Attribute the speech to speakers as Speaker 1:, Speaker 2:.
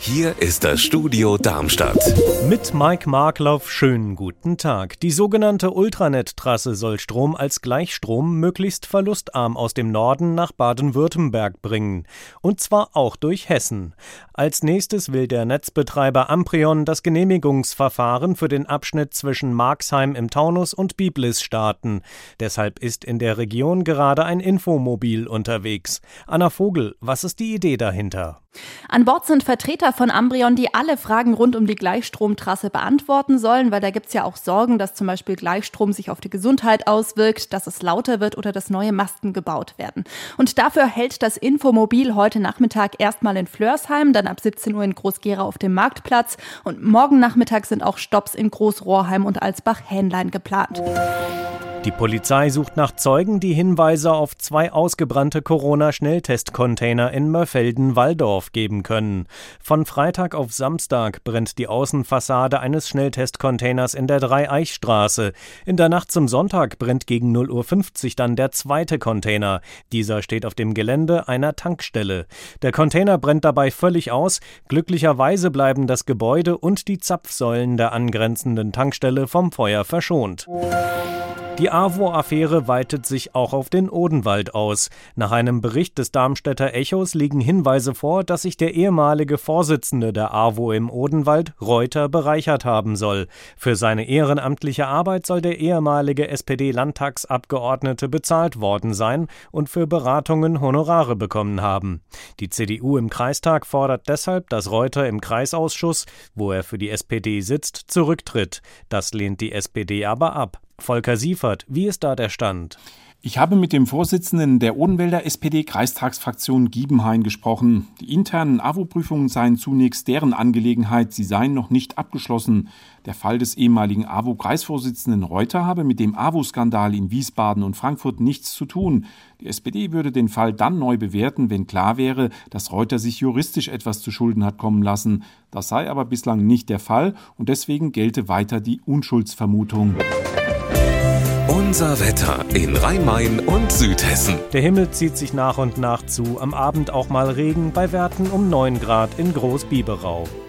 Speaker 1: Hier ist das Studio Darmstadt.
Speaker 2: Mit Mike Markloff, schönen guten Tag. Die sogenannte Ultranet-Trasse soll Strom als Gleichstrom möglichst verlustarm aus dem Norden nach Baden-Württemberg bringen. Und zwar auch durch Hessen. Als nächstes will der Netzbetreiber Amprion das Genehmigungsverfahren für den Abschnitt zwischen Marxheim im Taunus und Biblis starten. Deshalb ist in der Region gerade ein Infomobil unterwegs. Anna Vogel, was ist die Idee dahinter?
Speaker 3: An Bord sind Vertreter von Amprion, die alle Fragen rund um die Gleichstromtrasse beantworten sollen, weil da gibt's ja auch Sorgen, dass zum Beispiel Gleichstrom sich auf die Gesundheit auswirkt, dass es lauter wird oder dass neue Masten gebaut werden. Und dafür hält das Infomobil heute Nachmittag erstmal in Flörsheim, dann ab 17 Uhr in Groß-Gerau auf dem Marktplatz und morgen Nachmittag sind auch Stopps in Groß-Rohrheim und Alsbach-Hähnlein geplant.
Speaker 2: Die Polizei sucht nach Zeugen, die Hinweise auf 2 ausgebrannte Corona-Schnelltestcontainer in Mörfelden-Walldorf geben können. Von Freitag auf Samstag brennt die Außenfassade eines Schnelltestcontainers in der Dreieichstraße. In der Nacht zum Sonntag brennt gegen 0:50 Uhr dann der zweite Container. Dieser steht auf dem Gelände einer Tankstelle. Der Container brennt dabei völlig aus. Glücklicherweise bleiben das Gebäude und die Zapfsäulen der angrenzenden Tankstelle vom Feuer verschont. Die AWO-Affäre weitet sich auch auf den Odenwald aus. Nach einem Bericht des Darmstädter Echos liegen Hinweise vor, dass sich der ehemalige Vorsitzende der AWO im Odenwald, Reuter, bereichert haben soll. Für seine ehrenamtliche Arbeit soll der ehemalige SPD-Landtagsabgeordnete bezahlt worden sein und für Beratungen Honorare bekommen haben. Die CDU im Kreistag fordert deshalb, dass Reuter im Kreisausschuss, wo er für die SPD sitzt, zurücktritt. Das lehnt die SPD aber ab. Volker Siefert, wie ist da der Stand?
Speaker 4: Ich habe mit dem Vorsitzenden der Odenwälder SPD-Kreistagsfraktion Giebenhain gesprochen. Die internen AWO-Prüfungen seien zunächst deren Angelegenheit, sie seien noch nicht abgeschlossen. Der Fall des ehemaligen AWO-Kreisvorsitzenden Reuter habe mit dem AWO-Skandal in Wiesbaden und Frankfurt nichts zu tun. Die SPD würde den Fall dann neu bewerten, wenn klar wäre, dass Reuter sich juristisch etwas zu Schulden hat kommen lassen. Das sei aber bislang nicht der Fall und deswegen gelte weiter die Unschuldsvermutung.
Speaker 1: Unser Wetter in Rhein-Main und Südhessen.
Speaker 2: Der Himmel zieht sich nach und nach zu, am Abend auch mal Regen, bei Werten um 9 Grad in Groß-Biberau.